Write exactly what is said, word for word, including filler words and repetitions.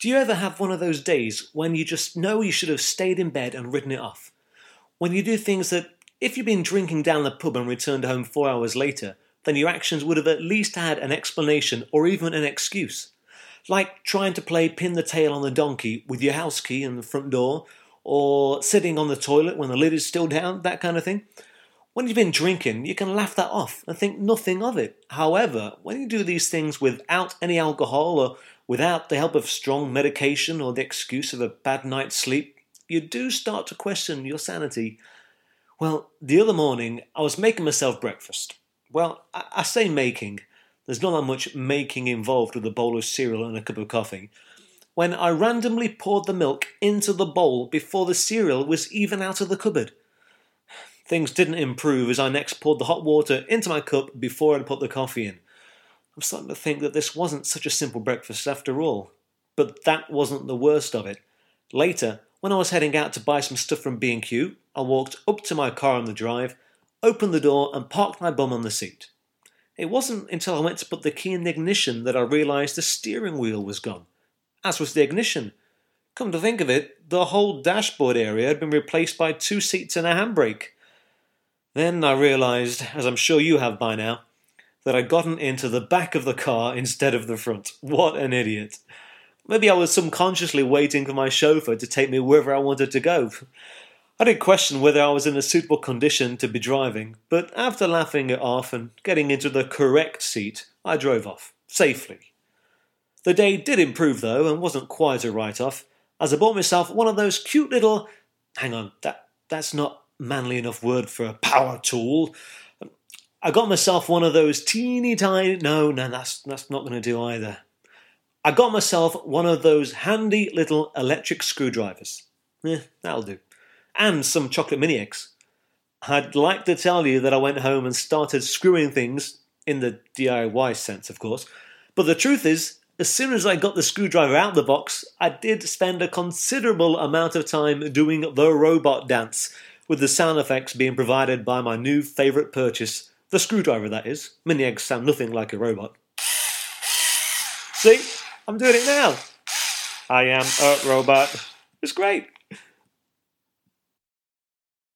Do you ever have one of those days when you just know you should have stayed in bed and written it off? When you do things that, if you'd been drinking down the pub and returned home four hours later, then your actions would have at least had an explanation or even an excuse. Like trying to play pin the tail on the donkey with your house key in the front door, or sitting on the toilet when the lid is still down, that kind of thing. When you've been drinking, you can laugh that off and think nothing of it. However, when you do these things without any alcohol or without the help of strong medication or the excuse of a bad night's sleep, you do start to question your sanity. Well, the other morning, I was making myself breakfast. Well, I, I say making. There's not that much making involved with a bowl of cereal and a cup of coffee. When I randomly poured the milk into the bowl before the cereal was even out of the cupboard. Things didn't improve as I next poured the hot water into my cup before I'd put the coffee in. I'm starting to think that this wasn't such a simple breakfast after all. But that wasn't the worst of it. Later, when I was heading out to buy some stuff from B and Q, I walked up to my car on the drive, opened the door and parked my bum on the seat. It wasn't until I went to put the key in the ignition that I realised the steering wheel was gone, as was the ignition. Come to think of it, the whole dashboard area had been replaced by two seats and a handbrake. Then I realised, as I'm sure you have by now, that I'd gotten into the back of the car instead of the front. What an idiot. Maybe I was subconsciously waiting for my chauffeur to take me wherever I wanted to go. I did question whether I was in a suitable condition to be driving, but after laughing it off and getting into the correct seat, I drove off, safely. The day did improve though, and wasn't quite a write-off, as I bought myself one of those cute little... Hang on, that that's not manly enough word for a power tool. I got myself one of those teeny tiny... No, no, that's, that's not going to do either. I got myself one of those handy little electric screwdrivers. Eh, that'll do. And some chocolate mini eggs. I'd like to tell you that I went home and started screwing things, in the D I Y sense, of course. But the truth is, as soon as I got the screwdriver out of the box, I did spend a considerable amount of time doing the robot dance, with the sound effects being provided by my new favourite purchase, the screwdriver that is. Mini eggs sound nothing like a robot. See? I'm doing it now. I am a robot. It's great.